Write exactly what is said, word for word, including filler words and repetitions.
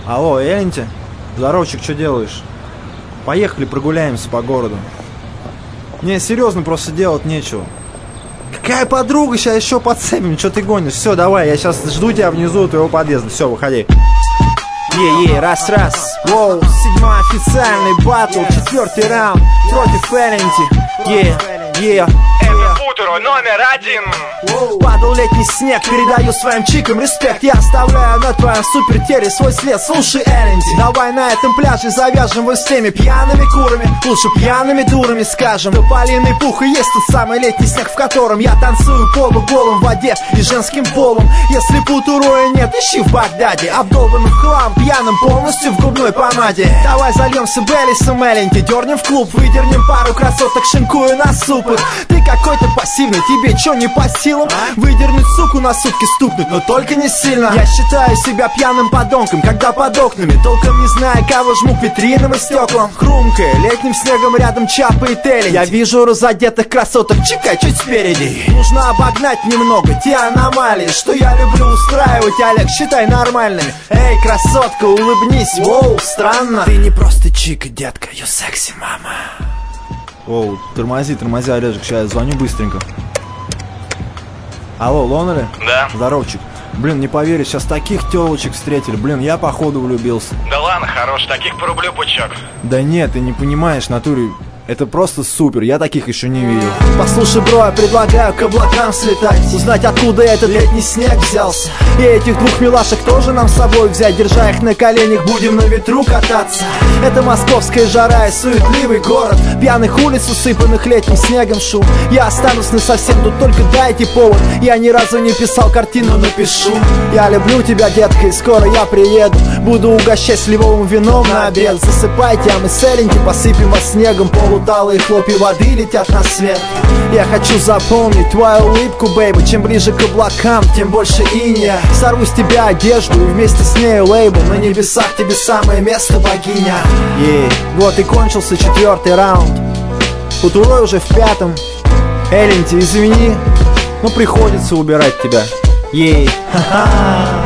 Алло, Эленти? Здоровчик, что делаешь? Поехали прогуляемся по городу. Не, серьезно, просто делать нечего. Какая подруга, сейчас еще подцепим, что ты гонишь? Все, давай, я сейчас жду тебя внизу у твоего подъезда. Все, выходи. Е-е, раз-раз. Воу, седьмой официальный батл, четвертый раунд против Эленти. Е-е. Футуро номер один. Падал летний снег, передаю своим чикам респект. Я оставляю на твоем супертеле свой след. Слушай, Эленти, давай на этом пляже завяжем вы с теми пьяными курами, лучше пьяными дурами скажем. Тополиный пух и есть тот самый летний снег, в котором я танцую полуголым в воде и женским полом. Если футуроя нет, ищи в Багдаде, обдолбанным в хлам, пьяным полностью в губной помаде. Давай зальемся Беллисом, Эленти, дернем в клуб, выдернем пару красоток, шинкую на супы. Ты какой-то пассивный, тебе чё не по силам? Выдернуть суку на сутки стукнуть, но только не сильно. Я считаю себя пьяным подонком, когда под окнами, толком не зная, кого жму к витринам и стеклам. Хрумкая, летним снегом рядом чапает Эленти. Я вижу разодетых красоток, чекай чуть спереди. Нужно обогнать немного те аномалии, что я люблю устраивать, Олег, считай нормальными. Эй, красотка, улыбнись, воу, странно. Ты не просто чика, детка, you sexy, мама. Оу, тормози, тормози, Олежек, сейчас я звоню быстренько. Алло, Лонли? Да. Здоровчик. Блин, не поверишь, сейчас таких телочек встретили. Блин, я походу влюбился. Да ладно, хорош, таких порублю пучок. Да нет, ты не понимаешь, натуре. Это просто супер, я таких еще не видел. Послушай, бро, я предлагаю к облакам слетать, узнать, откуда этот летний снег взялся. И этих двух милашек тоже нам с собой взять. Держа их на коленях, будем на ветру кататься. Это московская жара и суетливый город, пьяных улиц, усыпанных летним снегом шум. Я останусь насовсем, тут только дайте повод. Я ни разу не писал картину, напишу. Я люблю тебя, детка, и скоро я приеду. Буду угощать сливовым вином на обед. Засыпайте, а мы с Эленти посыпем вас снегом. Полуталые хлопья воды летят на свет. Я хочу запомнить твою улыбку, бейби. Чем ближе к облакам, тем больше иния. Сорву с тебя одежду и вместе с нею лейбл. На небесах тебе самое место, богиня. Ей, вот и кончился четвертый раунд. Футурой уже в пятом. Эленти, извини, но приходится убирать тебя. Ей, ха-ха.